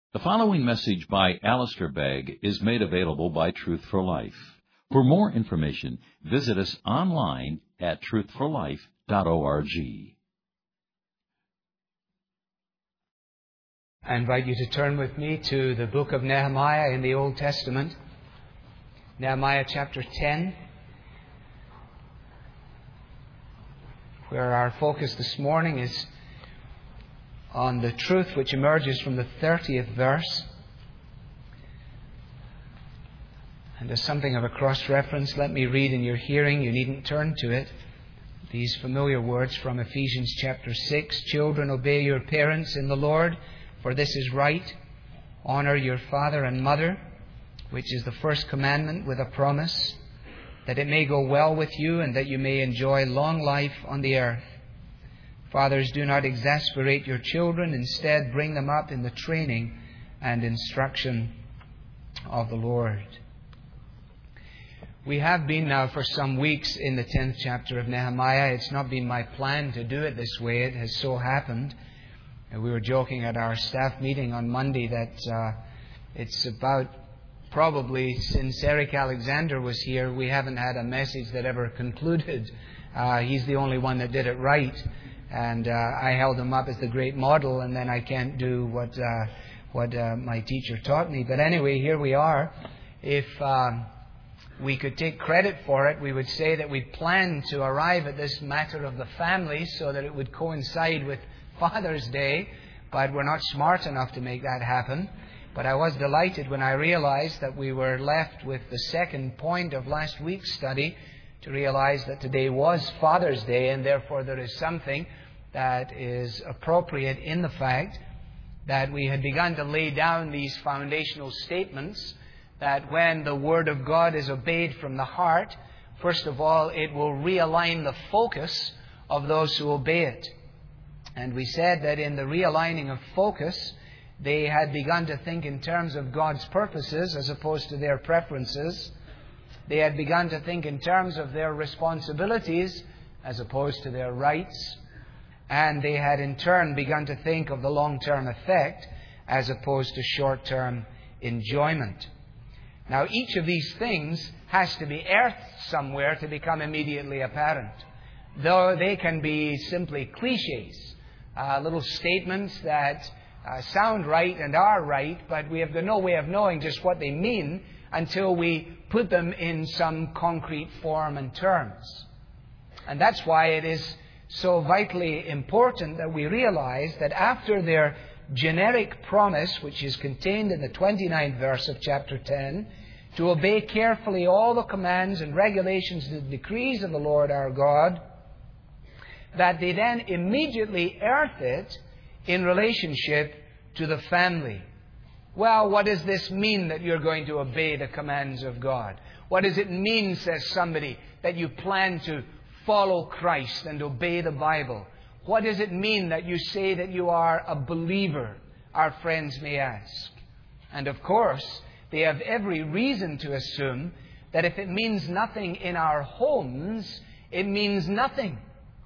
The following message by Alistair Begg is made available by Truth for Life. For more information, visit us online at truthforlife.org. I invite you to turn with me to the book of Nehemiah in the Old Testament. Nehemiah chapter 10, where our focus this morning is on the truth which emerges from the 30th verse. And as something of a cross-reference, let me read in your hearing, you needn't turn to it, these familiar words from Ephesians chapter 6. Children, obey your parents in the Lord, for this is right. Honor your father and mother, which is the first commandment with a promise, that it may go well with you and that you may enjoy long life on the earth. Fathers, do not exasperate your children. Instead, bring them up in the training and instruction of the Lord. We have been now for some weeks in the 10th chapter of Nehemiah. It's not been my plan to do it this way. It has so happened. We were joking at our staff meeting on Monday that it's about probably since Eric Alexander was here, we haven't had a message that ever concluded. He's the only one that did it right. And I held him up as the great model, and then I can't do what my teacher taught me. But anyway, here we are. If we could take credit for it, we would say that we planned to arrive at this matter of the family so that it would coincide with Father's Day, but we're not smart enough to make that happen. But I was delighted when I realized that we were left with the second point of last week's study, to realize that today was Father's Day, and therefore there is something that is appropriate in the fact that we had begun to lay down these foundational statements that when the Word of God is obeyed from the heart, first of all, it will realign the focus of those who obey it. And we said that in the realigning of focus, they had begun to think in terms of God's purposes as opposed to their preferences. They had begun to think in terms of their responsibilities as opposed to their rights. And they had in turn begun to think of the long-term effect as opposed to short-term enjoyment. Now, each of these things has to be earthed somewhere to become immediately apparent. Though they can be simply cliches, little statements that sound right and are right, but we have no way of knowing just what they mean until we put them in some concrete form and terms. And that's why it is so vitally important that we realize that after their generic promise, which is contained in the 29th verse of chapter 10, to obey carefully all the commands and regulations and decrees of the Lord our God, that they then immediately earth it in relationship to the family. Well, what does this mean that you're going to obey the commands of God? What does it mean, says somebody, that you plan to follow Christ and obey the Bible? What does it mean that you say that you are a believer? Our friends may ask. And of course, they have every reason to assume that if it means nothing in our homes, it means nothing.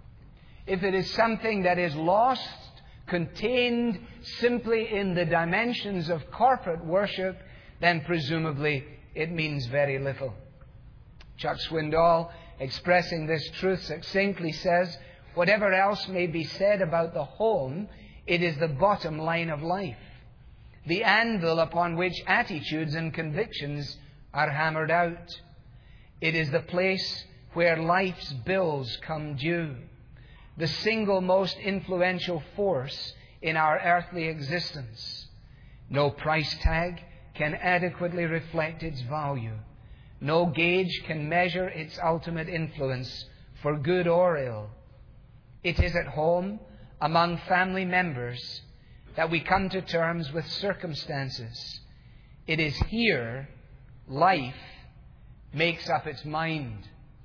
If it is something that is lost, contained simply in the dimensions of corporate worship, then presumably it means very little. Chuck Swindoll, expressing this truth succinctly, says, whatever else may be said about the home, it is the bottom line of life, the anvil upon which attitudes and convictions are hammered out. It is the place where life's bills come due, the single most influential force in our earthly existence. No price tag can adequately reflect its value. No gauge can measure its ultimate influence for good or ill. It is at home, among family members, that we come to terms with circumstances. It is here life makes up its mind.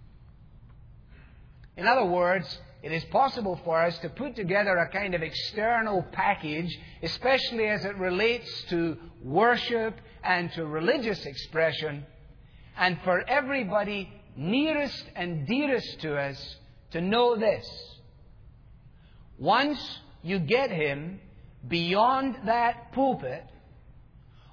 In other words, it is possible for us to put together a kind of external package, especially as it relates to worship and to religious expression, and for everybody nearest and dearest to us to know this. Once you get him beyond that pulpit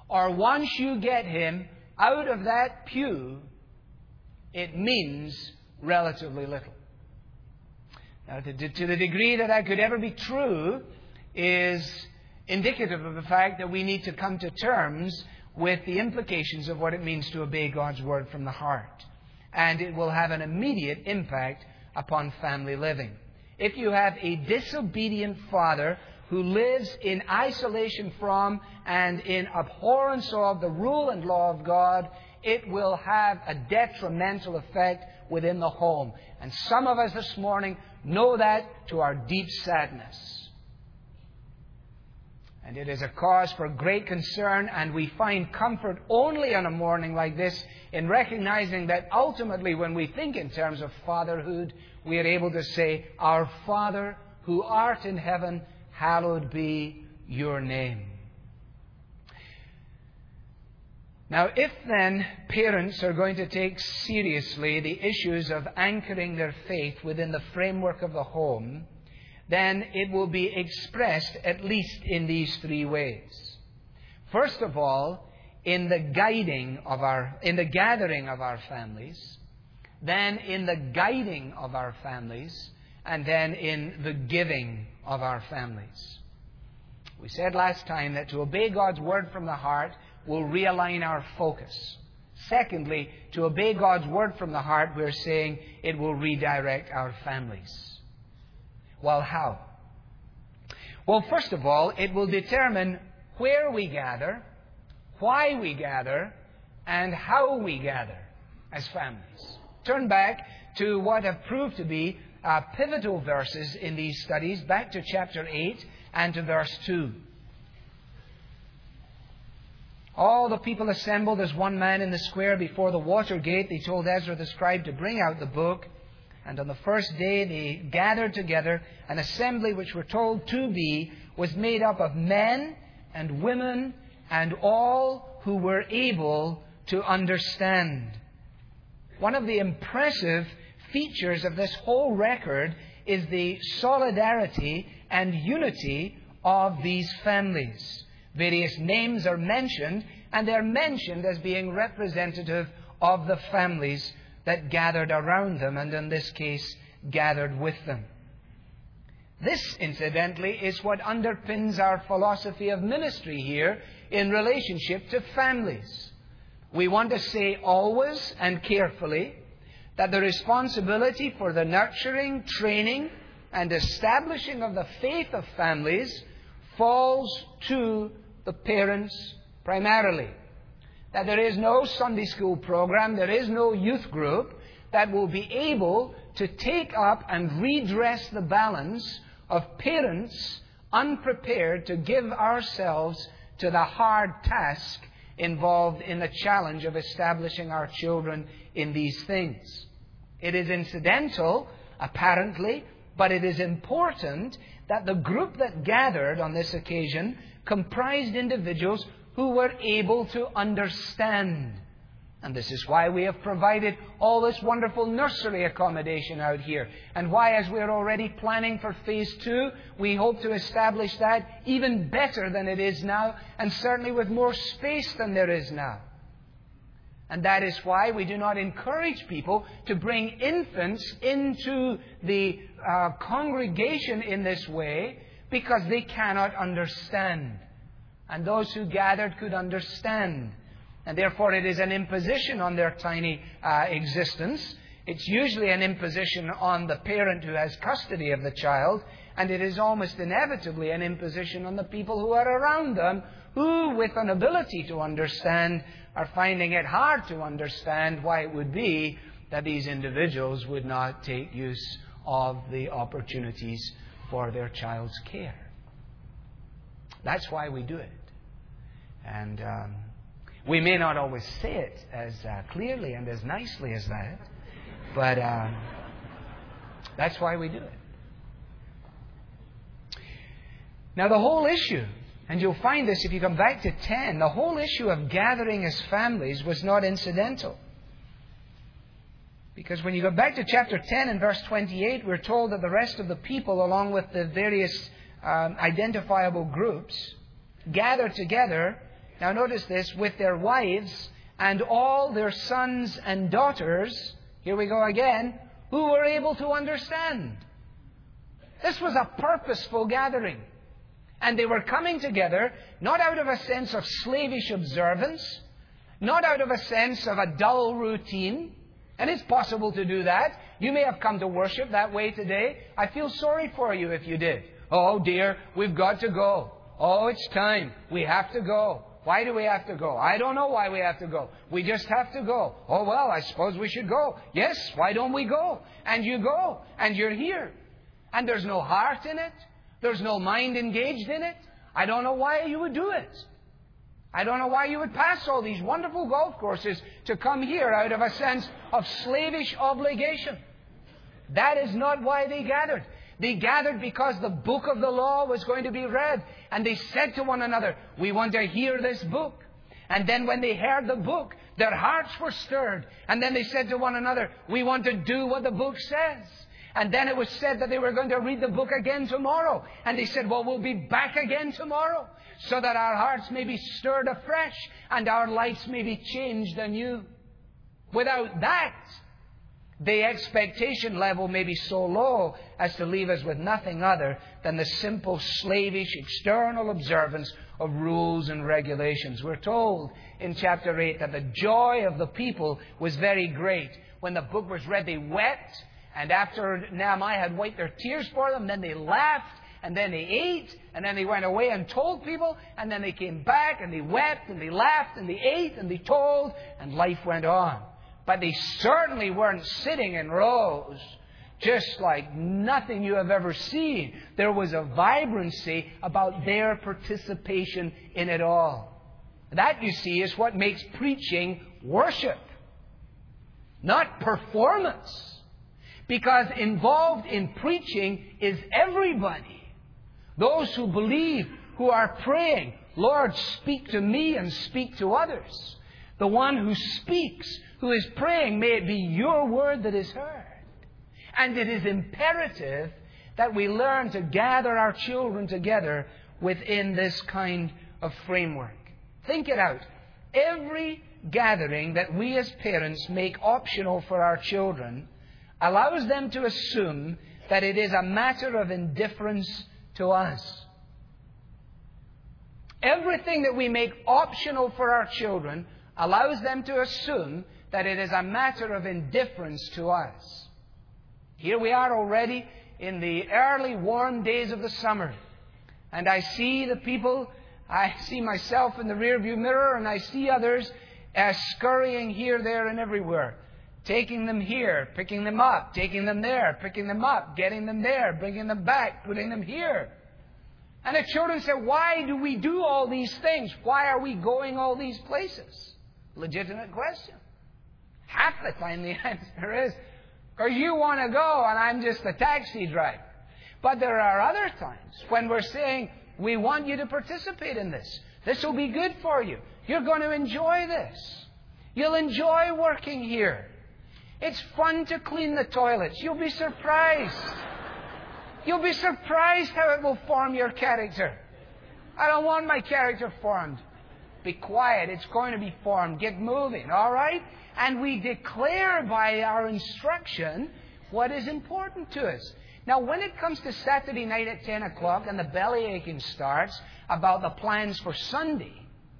or once you get him out of that pew, it means relatively little. Now, to the degree that that could ever be true is indicative of the fact that we need to come to terms with the implications of what it means to obey God's Word from the heart. And it will have an immediate impact upon family living. If you have a disobedient father who lives in isolation from and in abhorrence of the rule and law of God, it will have a detrimental effect within the home. And some of us this morning know that to our deep sadness. And it is a cause for great concern, and we find comfort only on a morning like this in recognizing that ultimately when we think in terms of fatherhood, we are able to say, Our Father who art in heaven, hallowed be your name. Now, if then parents are going to take seriously the issues of anchoring their faith within the framework of the home, then it will be expressed at least in these three ways. First of all, in the gathering of our families, then in the guiding of our families, and then in the giving of our families. We said last time that to obey God's Word from the heart will realign our focus. Secondly, to obey God's Word from the heart, we're saying it will redirect our families. Well, how? Well, first of all, it will determine where we gather, why we gather, and how we gather as families. Turn back to what have proved to be pivotal verses in these studies, back to chapter 8 and to verse 2. All the people assembled as one man in the square before the water gate. They told Ezra the scribe to bring out the book. And on the first day they gathered together. An assembly which we're told to be was made up of men and women and all who were able to understand. One of the impressive features of this whole record is the solidarity and unity of these families. Various names are mentioned, and they're mentioned as being representative of the families that gathered around them, and in this case, gathered with them. This, incidentally, is what underpins our philosophy of ministry here in relationship to families. We want to say always and carefully that the responsibility for the nurturing, training, and establishing of the faith of families falls to the parents primarily. That there is no Sunday school program, there is no youth group that will be able to take up and redress the balance of parents unprepared to give ourselves to the hard task involved in the challenge of establishing our children in these things. It is incidental, apparently, but it is important that the group that gathered on this occasion comprised individuals who were able to understand. And this is why we have provided all this wonderful nursery accommodation out here. And why, as we're already planning for phase 2, we hope to establish that even better than it is now, and certainly with more space than there is now. And that is why we do not encourage people to bring infants into the congregation in this way, because they cannot understand. And those who gathered could understand. And therefore it is an imposition on their tiny existence. It's usually an imposition on the parent who has custody of the child. And it is almost inevitably an imposition on the people who are around them, who, with an ability to understand, are finding it hard to understand why it would be that these individuals would not take use of the opportunities for their child's care. That's why we do it. And we may not always say it as clearly and as nicely as that, but that's why we do it. Now, the whole issue, and you'll find this if you come back to 10, the whole issue of gathering as families was not incidental. Because when you go back to chapter 10 and verse 28, we're told that the rest of the people, along with the various identifiable groups, gathered together Now notice this, with their wives and all their sons and daughters, here we go again, who were able to understand. This was a purposeful gathering. And they were coming together not out of a sense of slavish observance, not out of a sense of a dull routine. And it's possible to do that. You may have come to worship that way today. I feel sorry for you if you did. Oh dear, we've got to go. Oh, it's time. We have to go. Why do we have to go? I don't know why we have to go. We just have to go. Oh, well, I suppose we should go. Yes, why don't we go? And you go. And you're here. And there's no heart in it. There's no mind engaged in it. I don't know why you would do it. I don't know why you would pass all these wonderful golf courses to come here out of a sense of slavish obligation. That is not why they gathered. They gathered because the book of the law was going to be read. And they said to one another, we want to hear this book. And then when they heard the book, their hearts were stirred. And then they said to one another, we want to do what the book says. And then it was said that they were going to read the book again tomorrow. And they said, well, we'll be back again tomorrow, so that our hearts may be stirred afresh and our lives may be changed anew. Without that, the expectation level may be so low as to leave us with nothing other than the simple slavish external observance of rules and regulations. We're told in chapter 8 that the joy of the people was very great. When the book was read, they wept. And after Nehemiah had wiped their tears for them, then they laughed, and then they ate, and then they went away and told people, and then they came back, and they wept, and they laughed, and they ate, and they told, and life went on. But they certainly weren't sitting in rows, just like nothing you have ever seen. There was a vibrancy about their participation in it all. That, you see, is what makes preaching worship, not performance. Because involved in preaching is everybody. Those who believe, who are praying, Lord, speak to me and speak to others. The one who speaks, who is praying, may it be your word that is heard. And it is imperative that we learn to gather our children together within this kind of framework. Think it out. Every gathering that we as parents make optional for our children allows them to assume that it is a matter of indifference to us. Everything that we make optional for our children allows them to assume that it is a matter of indifference to us. Here we are already in the early warm days of the summer. And I see the people, I see myself in the rearview mirror, and I see others scurrying here, there, and everywhere. Taking them here, picking them up, taking them there, picking them up, getting them there, bringing them back, putting them here. And the children say, why do we do all these things? Why are we going all these places? Legitimate question. Half the time the answer is, because you want to go and I'm just a taxi driver. But there are other times when we're saying, we want you to participate in this. This will be good for you. You're going to enjoy this. You'll enjoy working here. It's fun to clean the toilets. You'll be surprised. You'll be surprised how it will form your character. I don't want my character formed. Be quiet. It's going to be formed. Get moving. All right? And we declare by our instruction what is important to us. Now, when it comes to Saturday night at 10 o'clock and the belly aching starts about the plans for Sunday,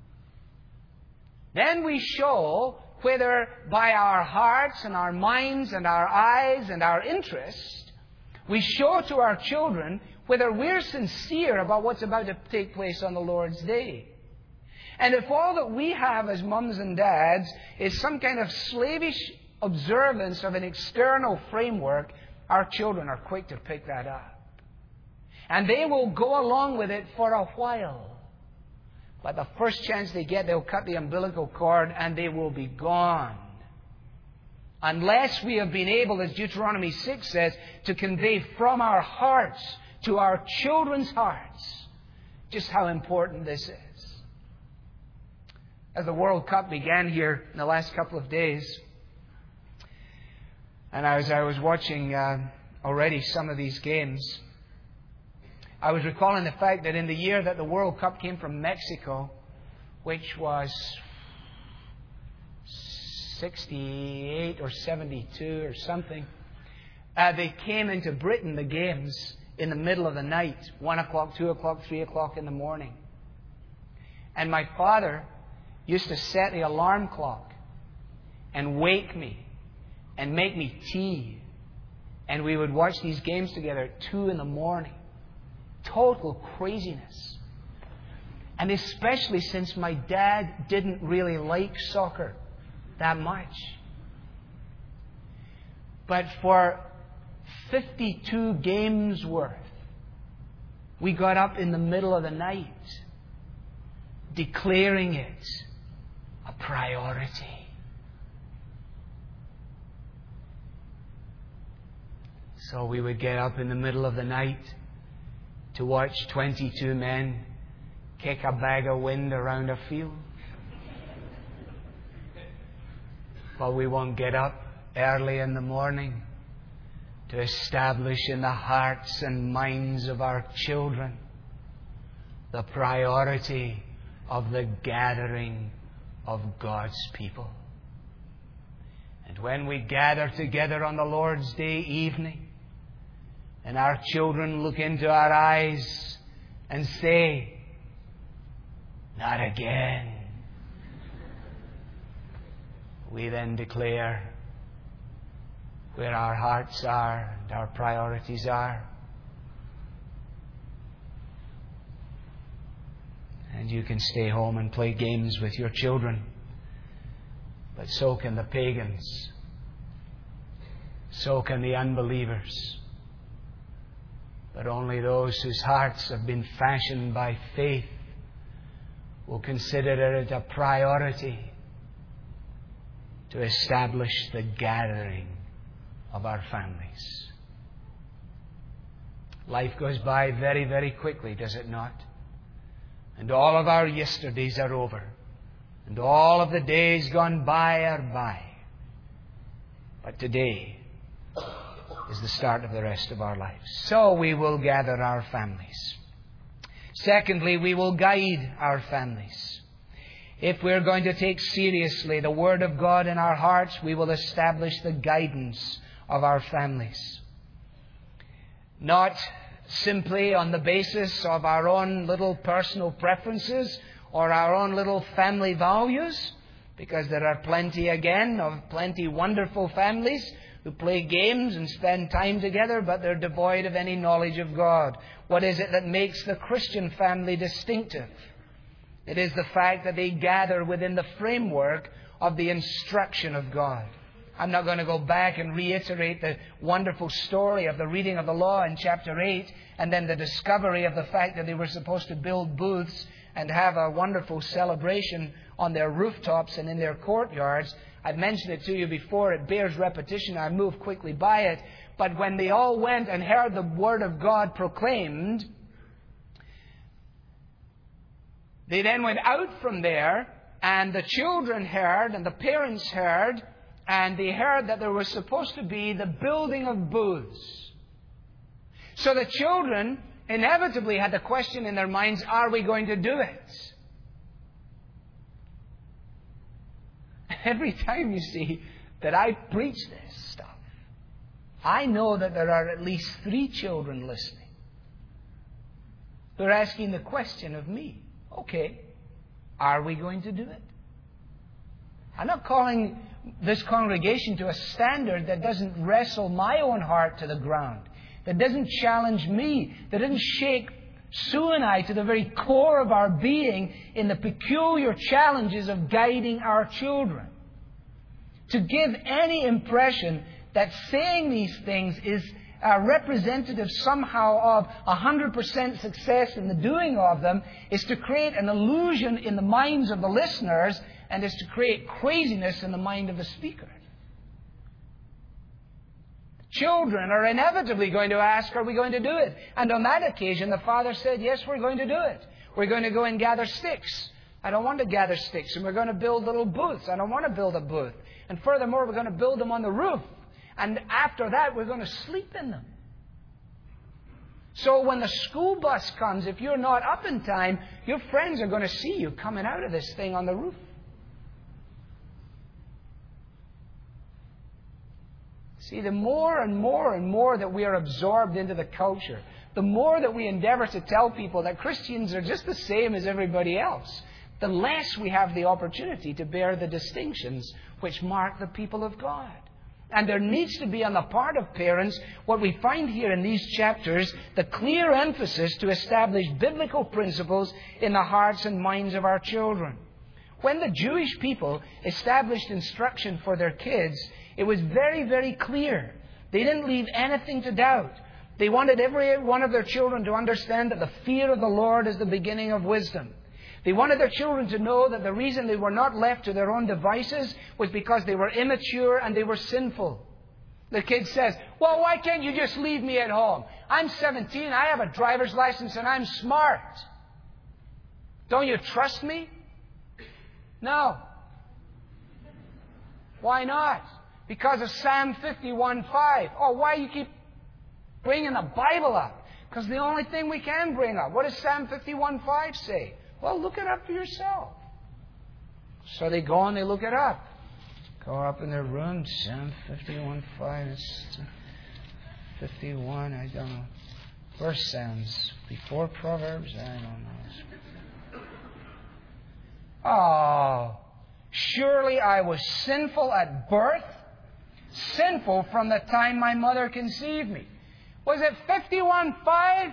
then we show whether by our hearts and our minds and our eyes and our interest, we show to our children whether we're sincere about what's about to take place on the Lord's Day. And if all that we have as mums and dads is some kind of slavish observance of an external framework, our children are quick to pick that up. And they will go along with it for a while. But the first chance they get, they'll cut the umbilical cord and they will be gone. Unless we have been able, as Deuteronomy 6 says, to convey from our hearts to our children's hearts just how important this is. As the World Cup began here in the last couple of days, and as I was watching already some of these games, I was recalling the fact that in the year that the World Cup came from Mexico, which was 68 or 72 or something. They came into Britain, the games, in the middle of the night, 1 o'clock, 2 o'clock, 3 o'clock in the morning. And my father used to set the alarm clock and wake me and make me tea. And we would watch these games together at 2 in the morning. Total craziness. And especially since my dad didn't really like soccer that much. But for 52 games worth, we got up in the middle of the night, declaring it a priority. So we would get up in the middle of the night to watch 22 men kick a bag of wind around a field. But we won't get up early in the morning to establish in the hearts and minds of our children the priority of the gathering of God's people. And when we gather together on the Lord's Day evening, and our children look into our eyes and say, "Not again," we then declare where our hearts are and our priorities are. And you can stay home and play games with your children, but so can the pagans. So can the unbelievers. But only those whose hearts have been fashioned by faith will consider it a priority to establish the gathering of our families. Life goes by very, very quickly, does it not? And all of our yesterdays are over. And all of the days gone by are by. But today is the start of the rest of our lives. So we will gather our families. Secondly, we will guide our families. If we're going to take seriously the Word of God in our hearts, we will establish the guidance of our families. Not simply on the basis of our own little personal preferences or our own little family values, because there are plenty wonderful families who play games and spend time together, but they're devoid of any knowledge of God. What is it that makes the Christian family distinctive? It is the fact that they gather within the framework of the instruction of God. I'm not going to go back and reiterate the wonderful story of the reading of the law in chapter 8 and then the discovery of the fact that they were supposed to build booths and have a wonderful celebration on their rooftops and in their courtyards. I've mentioned it to you before. It bears repetition. I move quickly by it. But when they all went and heard the Word of God proclaimed, they then went out from there, and the children heard and the parents heard, and they heard that there was supposed to be the building of booths. So the children inevitably had the question in their minds, are we going to do it? Every time, you see, that I preach this stuff, I know that there are at least 3 children listening. They're asking the question of me, okay, are we going to do it? I'm not calling this congregation to a standard that doesn't wrestle my own heart to the ground, that doesn't challenge me, that doesn't shake Sue and I to the very core of our being in the peculiar challenges of guiding our children. To give any impression that saying these things is representative somehow of 100% success in the doing of them is to create an illusion in the minds of the listeners and is to create craziness in the mind of the speaker. Children are inevitably going to ask, are we going to do it? And on that occasion, the father said, yes, we're going to do it. We're going to go and gather sticks. I don't want to gather sticks. And we're going to build little booths. I don't want to build a booth. And furthermore, we're going to build them on the roof. And after that, we're going to sleep in them. So when the school bus comes, if you're not up in time, your friends are going to see you coming out of this thing on the roof. See, the more and more and more that we are absorbed into the culture, the more that we endeavor to tell people that Christians are just the same as everybody else, the less we have the opportunity to bear the distinctions which mark the people of God. And there needs to be on the part of parents, what we find here in these chapters, the clear emphasis to establish biblical principles in the hearts and minds of our children. When the Jewish people established instruction for their kids, it was very, very clear. They didn't leave anything to doubt. They wanted every one of their children to understand that the fear of the Lord is the beginning of wisdom. They wanted their children to know that the reason they were not left to their own devices was because they were immature and they were sinful. The kid says, well, why can't you just leave me at home? I'm 17, I have a driver's license, and I'm smart. Don't you trust me? No. Why not? Because of Psalm 51:5. Oh, why you keep bringing the Bible up? Because the only thing we can bring up. What does Psalm 51:5 say? Well, look it up for yourself. So they go and they look it up. Go up in their room, Psalm 51:5. It's 51, I don't know. Where's Psalms? Before Proverbs? I don't know. Oh, surely I was sinful at birth, sinful from the time my mother conceived me. Was it 51:5?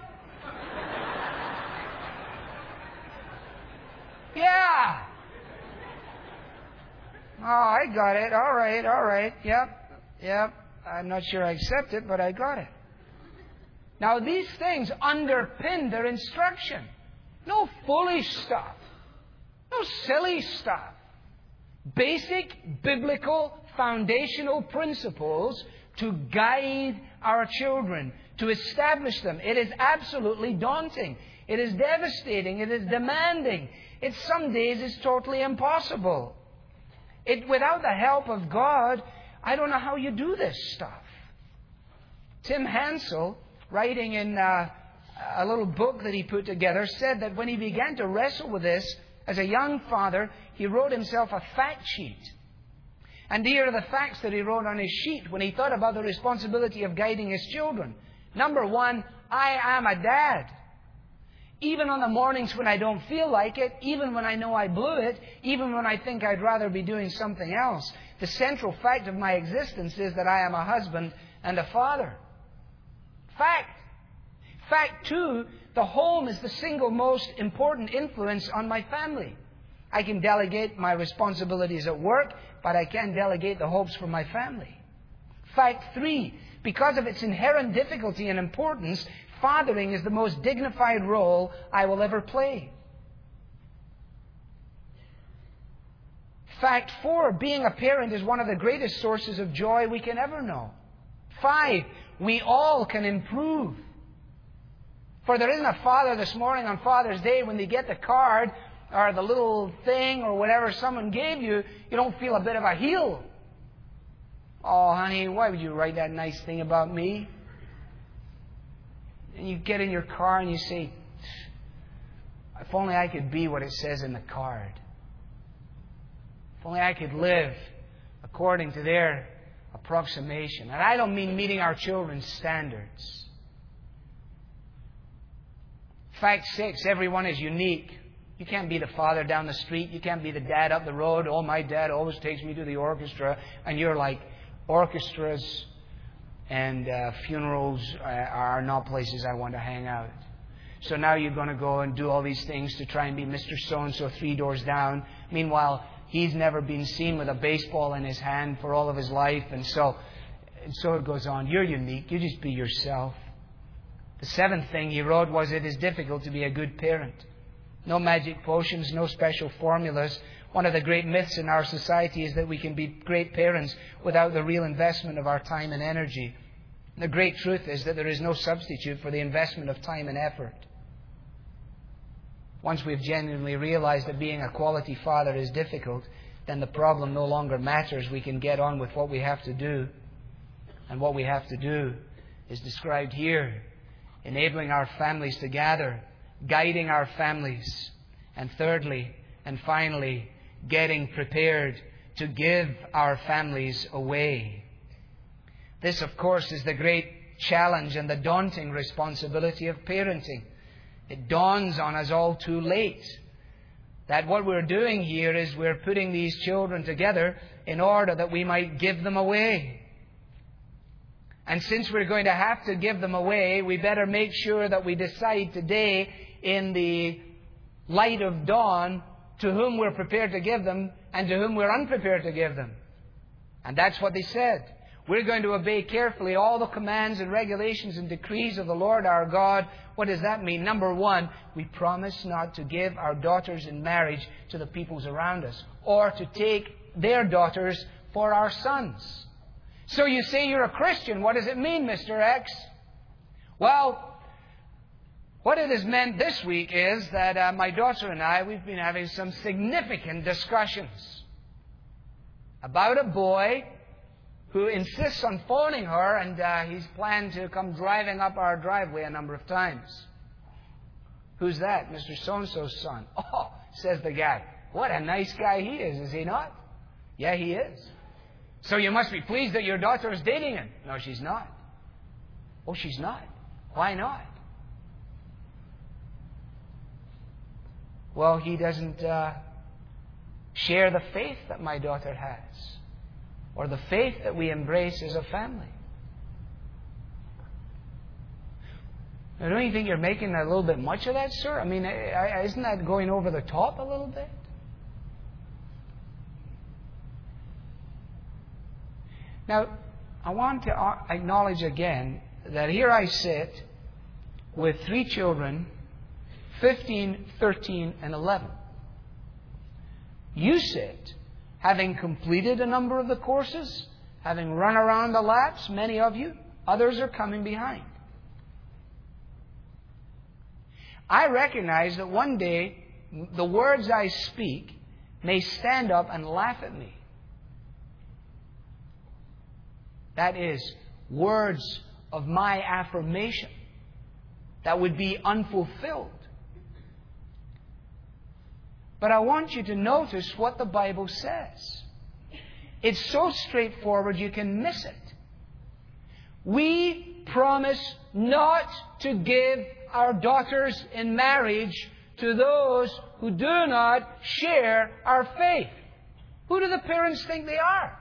Yeah. Oh, I got it. All right. Yep. I'm not sure I accept it, but I got it. Now, these things underpin their instruction. No foolish stuff. No silly stuff. Basic biblical foundational principles to guide our children, to establish them. It is absolutely daunting. It is devastating. It is demanding. It some days is totally impossible. Without the help of God, I don't know how you do this stuff. Tim Hansel, writing in a little book that he put together, said that when he began to wrestle with this as a young father, he wrote himself a fact sheet. And here are the facts that he wrote on his sheet when he thought about the responsibility of guiding his children. Number one, I am a dad. Even on the mornings when I don't feel like it, even when I know I blew it, even when I think I'd rather be doing something else, the central fact of my existence is that I am a husband and a father. Fact. Fact two, the home is the single most important influence on my family. I can delegate my responsibilities at work, but I can't delegate the hopes for my family. Fact three, because of its inherent difficulty and importance, fathering is the most dignified role I will ever play. Fact four, being a parent is one of the greatest sources of joy we can ever know. 5, we all can improve. For there isn't a father this morning on Father's Day when they get the card or the little thing or whatever someone gave you, you don't feel a bit of a heel. Oh, honey, why would you write that nice thing about me? And you get in your car and you say, if only I could be what it says in the card. If only I could live according to their approximation. And I don't mean meeting our children's standards. Fact 6, everyone is unique. You can't be the father down the street. You can't be the dad up the road. Oh, my dad always takes me to the orchestra. And you're like, orchestras and funerals are not places I want to hang out. So now you're going to go and do all these things to try and be Mr. So-and-so 3 doors down. Meanwhile, he's never been seen with a baseball in his hand for all of his life. And so it goes on. You're unique. You just be yourself. The 7th thing he wrote was, it is difficult to be a good parent. No magic potions, no special formulas. One of the great myths in our society is that we can be great parents without the real investment of our time and energy. The great truth is that there is no substitute for the investment of time and effort. Once we've genuinely realized that being a quality father is difficult, then the problem no longer matters. We can get on with what we have to do. And what we have to do is described here enabling our families to gather, guiding our families, and thirdly and finally, getting prepared to give our families away. This, of course, is the great challenge and the daunting responsibility of parenting. It dawns on us all too late that what we're doing here is we're putting these children together in order that we might give them away. And since we're going to have to give them away, we better make sure that we decide today in the light of dawn to whom we're prepared to give them and to whom we're unprepared to give them. And that's what they said. We're going to obey carefully all the commands and regulations and decrees of the Lord our God. What does that mean? Number one, we promise not to give our daughters in marriage to the peoples around us, or to take their daughters for our sons. So you say you're a Christian. What does it mean, Mr. X? Well, what it has meant this week is that my daughter and I, we've been having some significant discussions about a boy who insists on phoning her, and he's planned to come driving up our driveway a number of times. Who's that? Mr. So-and-so's son. Oh, says the guy. What a nice guy he is he not? Yeah, he is. So you must be pleased that your daughter is dating him. No, she's not. Oh, she's not. Why not? Well, he doesn't share the faith that my daughter has, or the faith that we embrace as a family. Now, don't you think you're making a little bit much of that, sir? I mean, isn't that going over the top a little bit? Now, I want to acknowledge again that here I sit with 3 children, 15, 13, and 11. You sit, having completed a number of the courses, having run around the laps, many of you. Others are coming behind. I recognize that one day the words I speak may stand up and laugh at me. That is, words of my affirmation that would be unfulfilled. But I want you to notice what the Bible says. It's so straightforward you can miss it. We promise not to give our daughters in marriage to those who do not share our faith. Who do the parents think they are?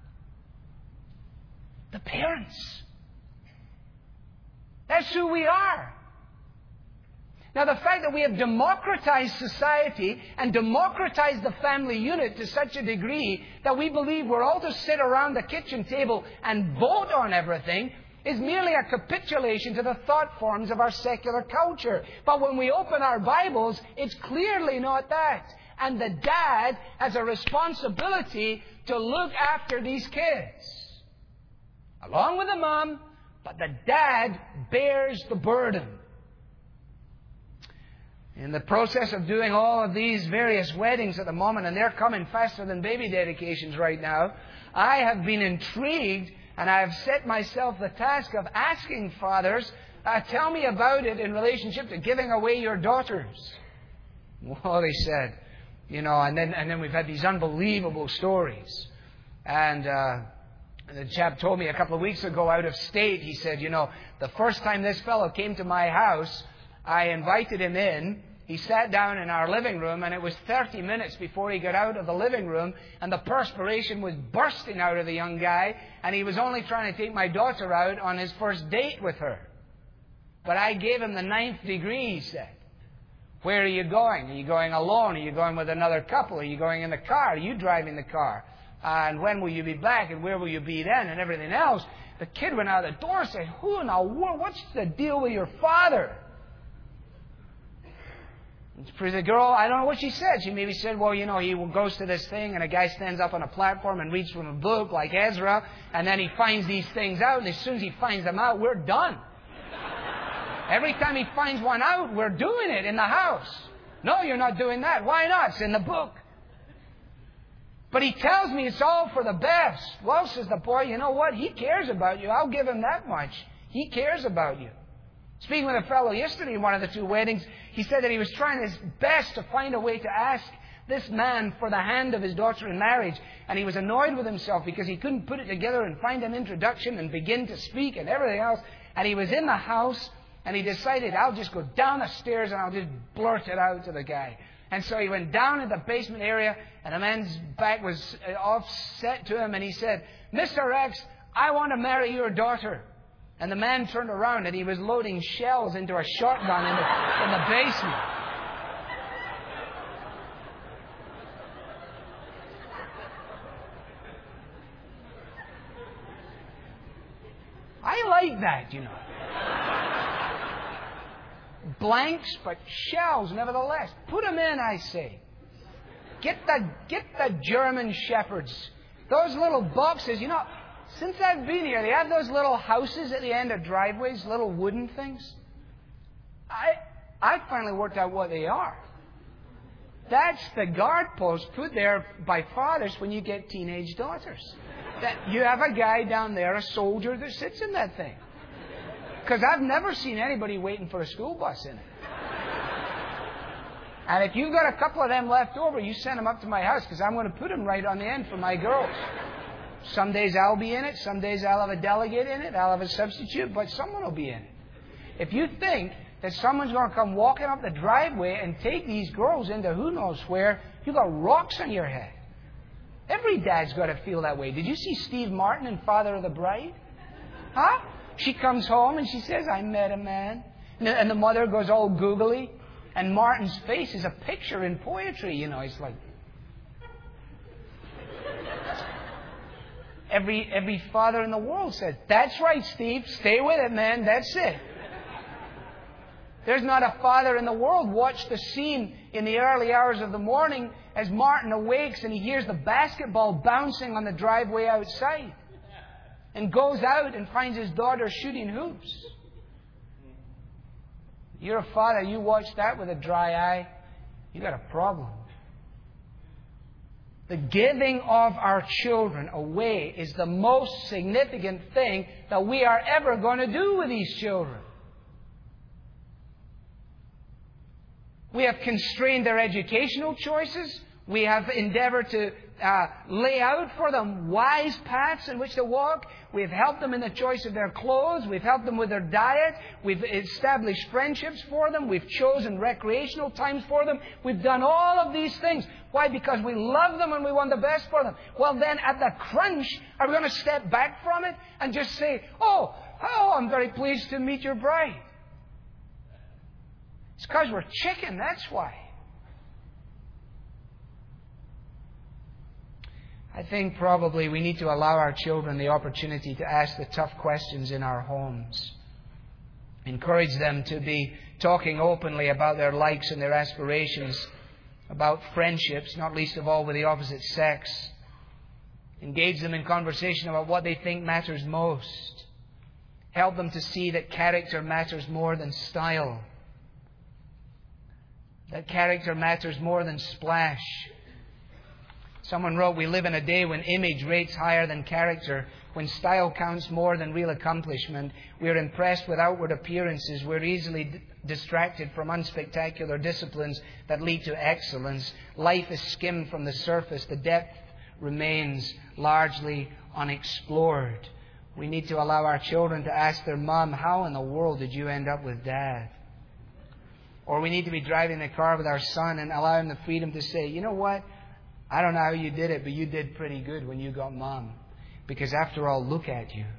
The parents. That's who we are. Now, the fact that we have democratized society and democratized the family unit to such a degree that we believe we're all to sit around the kitchen table and vote on everything is merely a capitulation to the thought forms of our secular culture. But when we open our Bibles, it's clearly not that. And the dad has a responsibility to look after these kids, along with the mom, but the dad bears the burden. In the process of doing all of these various weddings at the moment, and they're coming faster than baby dedications right now, I have been intrigued, and I have set myself the task of asking fathers, tell me about it in relationship to giving away your daughters. Well, they said, and then we've had these unbelievable stories. And the chap told me a couple of weeks ago out of state, he said, the first time this fellow came to my house, I invited him in. He sat down in our living room, and it was 30 minutes before he got out of the living room, and the perspiration was bursting out of the young guy, and he was only trying to take my daughter out on his first date with her. But I gave him the 9th degree, he said. Where are you going? Are you going alone? Are you going with another couple? Are you going in the car? Are you driving the car? And when will you be back? And where will you be then? And everything else. The kid went out the door and said, what's the deal with your father? For the girl, I don't know what she said. She maybe said, he goes to this thing and a guy stands up on a platform and reads from a book like Ezra, and then he finds these things out, and as soon as he finds them out, we're done. Every time he finds one out, we're doing it in the house. No, you're not doing that. Why not? It's in the book. But he tells me it's all for the best. Well, says the boy, you know what? He cares about you. I'll give him that much. He cares about you. Speaking with a fellow yesterday in one of the two weddings, he said that he was trying his best to find a way to ask this man for the hand of his daughter in marriage. And he was annoyed with himself because he couldn't put it together and find an introduction and begin to speak and everything else. And he was in the house and he decided, I'll just go down the stairs and I'll just blurt it out to the guy. And so he went down in the basement area and the man's back was offset to him and he said, Mr. X, I want to marry your daughter. And the man turned around and he was loading shells into a shotgun in the basement. I like that, you know. Blanks, but shells nevertheless. Put them in, I say. Get the German shepherds. Those little boxes, you know, since I've been here, they have those little houses at the end of driveways, little wooden things. I finally worked out what they are. That's the guard post put there by fathers when you get teenage daughters. That you have a guy down there, a soldier, that sits in that thing. Because I've never seen anybody waiting for a school bus in it. And if you've got a couple of them left over, you send them up to my house because I'm going to put them right on the end for my girls. Some days I'll be in it. Some days I'll have a delegate in it. I'll have a substitute, but someone will be in it. If you think that someone's going to come walking up the driveway and take these girls into who knows where, you've got rocks on your head. Every dad's got to feel that way. Did you see Steve Martin in Father of the Bride? Huh? She comes home and she says, I met a man. And the mother goes all googly. And Martin's face is a picture in poetry. You know, it's like... Every father in the world says, that's right, Steve. Stay with it, man. That's it. There's not a father in the world. Watch the scene in the early hours of the morning as Martin awakes and he hears the basketball bouncing on the driveway outside. And goes out and finds his daughter shooting hoops. You're a father, you watch that with a dry eye, you got a problem. The giving of our children away is the most significant thing that we are ever going to do with these children. We have constrained their educational choices. We have endeavored to lay out for them wise paths in which to walk. We've helped them in the choice of their clothes. We've helped them with their diet. We've established friendships for them. We've chosen recreational times for them. We've done all of these things. Why? Because we love them and we want the best for them. Well, then at the crunch, are we going to step back from it and just say, oh, I'm very pleased to meet your bride? It's because we're chicken, that's why. I think probably we need to allow our children the opportunity to ask the tough questions in our homes. Encourage them to be talking openly about their likes and their aspirations, about friendships, not least of all with the opposite sex. Engage them in conversation about what they think matters most. Help them to see that character matters more than style. That character matters more than splash. Someone wrote, we live in a day when image rates higher than character, when style counts more than real accomplishment. We are impressed with outward appearances. We're easily distracted from unspectacular disciplines that lead to excellence. Life is skimmed from the surface. The depth remains largely unexplored. We need to allow our children to ask their mom, how in the world did you end up with dad? Or we need to be driving the car with our son and allow him the freedom to say, you know what? I don't know how you did it, but you did pretty good when you got mom. Because after all, look at you.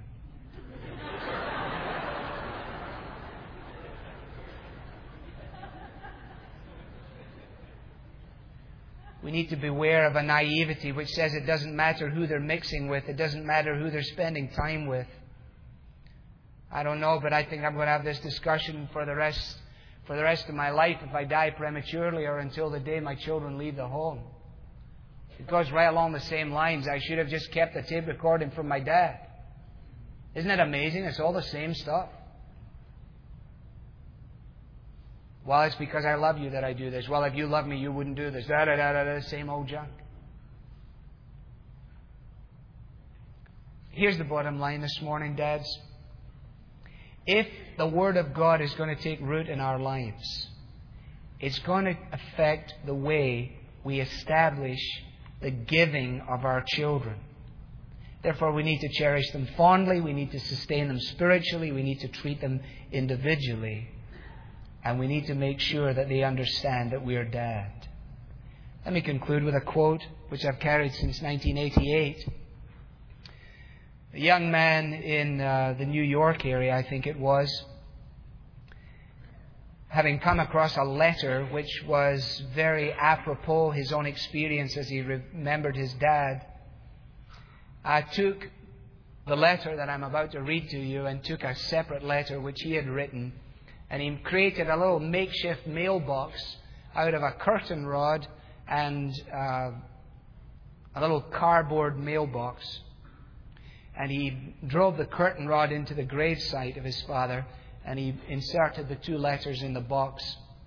We need to beware of a naivety which says it doesn't matter who they're mixing with. It doesn't matter who they're spending time with. I don't know, but I think I'm going to have this discussion for the rest of my life if I die prematurely or until the day my children leave the home. It goes right along the same lines. I should have just kept the tape recording from my dad. Isn't it amazing? It's all the same stuff. Well, it's because I love you that I do this. Well, if you love me, you wouldn't do this. Same old junk. Here's the bottom line this morning, dads. if the Word of God is going to take root in our lives, it's going to affect the way we establish the giving of our children. Therefore, we need to cherish them fondly. We need to sustain them spiritually. We need to treat them individually. And we need to make sure that they understand that we are Dad. Let me conclude with a quote which I've carried since 1988. A young man in the New York area, I think it was, having come across a letter which was very apropos his own experience as he remembered his dad, took the letter that I'm about to read to you and took a separate letter which he had written, and he created a little makeshift mailbox out of a curtain rod and a little cardboard mailbox. And he drove the curtain rod into the gravesite of his father, and he inserted the two letters in the box.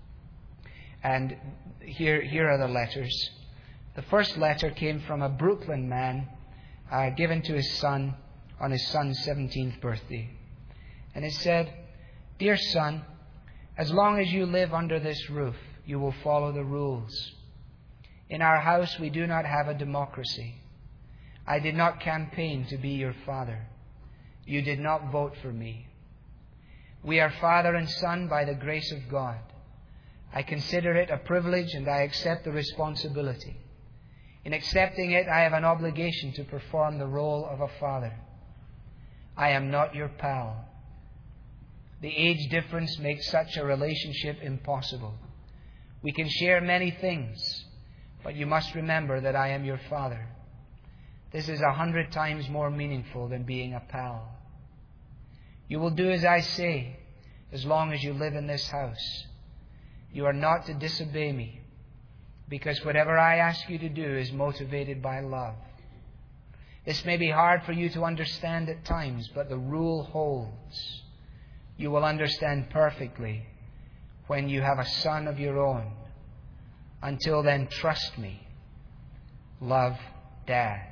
And here are the letters. The first letter came from a Brooklyn man, given to his son on his son's 17th birthday. And it said, "Dear son, as long as you live under this roof, you will follow the rules. In our house, we do not have a democracy. I did not campaign to be your father. You did not vote for me. We are father and son by the grace of God. I consider it a privilege and I accept the responsibility. In accepting it, I have an obligation to perform the role of a father. I am not your pal. The age difference makes such a relationship impossible. We can share many things, but you must remember that I am your father. This is 100 times more meaningful than being a pal. You will do as I say, as long as you live in this house. You are not to disobey me, because whatever I ask you to do is motivated by love. This may be hard for you to understand at times, but the rule holds. You will understand perfectly when you have a son of your own. Until then, trust me. Love, Dad."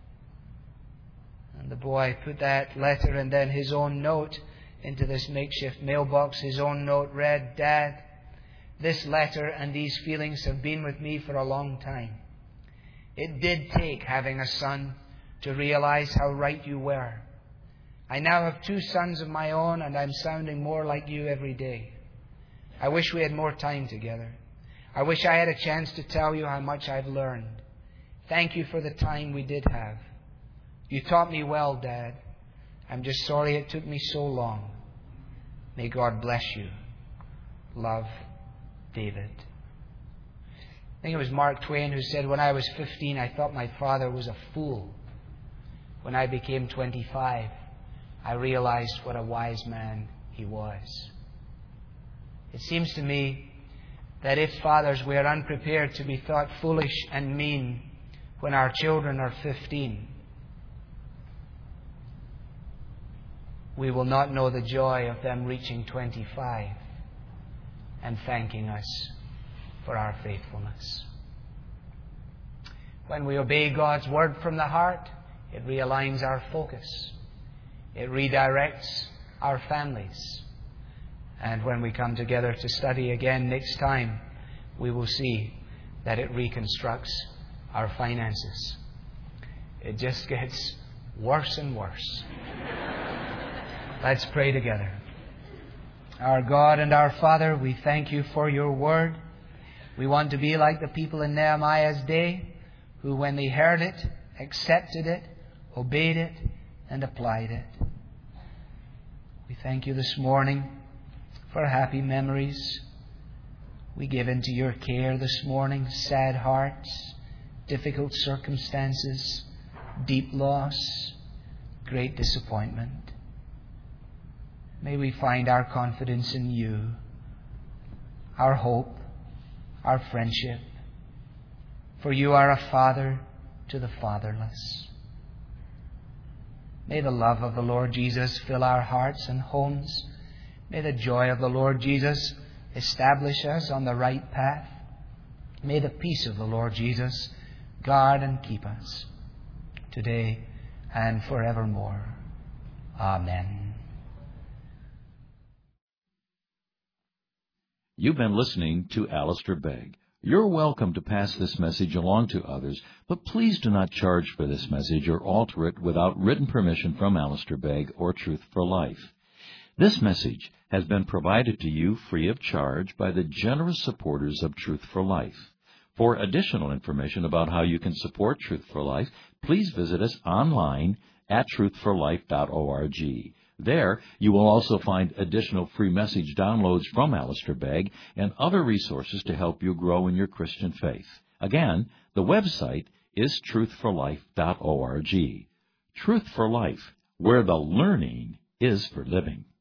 And the boy put that letter and then his own note into this makeshift mailbox. His own note read, "Dad, this letter and these feelings have been with me for a long time. It did take having a son to realize how right you were. I now have 2 sons of my own and I'm sounding more like you every day. I wish we had more time together. I wish I had a chance to tell you how much I've learned. Thank you for the time we did have. You taught me well, Dad. I'm just sorry it took me so long. May God bless you. Love, David." I think it was Mark Twain who said, "When I was 15, I thought my father was a fool. When I became 25, I realized what a wise man he was." It seems to me that if fathers, we are unprepared to be thought foolish and mean when our children are 15, we will not know the joy of them reaching 25 and thanking us for our faithfulness. When we obey God's word from the heart, it realigns our focus. It redirects our families. And when we come together to study again next time, we will see that it reconstructs our finances. It just gets worse and worse. Let's pray together. Our God and our Father, we thank you for your word. We want to be like the people in Nehemiah's day, who when they heard it, accepted it, obeyed it, and applied it. We thank you this morning for happy memories. We give into your care this morning sad hearts, difficult circumstances, deep loss, great disappointment. May we find our confidence in you, our hope, our friendship. For you are a father to the fatherless. May the love of the Lord Jesus fill our hearts and homes. May the joy of the Lord Jesus establish us on the right path. May the peace of the Lord Jesus guard and keep us today and forevermore. Amen. You've been listening to Alistair Begg. You're welcome to pass this message along to others, but please do not charge for this message or alter it without written permission from Alistair Begg or Truth for Life. This message has been provided to you free of charge by the generous supporters of Truth for Life. For additional information about how you can support Truth for Life, please visit us online at truthforlife.org. There, you will also find additional free message downloads from Alistair Begg and other resources to help you grow in your Christian faith. Again, the website is truthforlife.org. Truth for Life, where the learning is for living.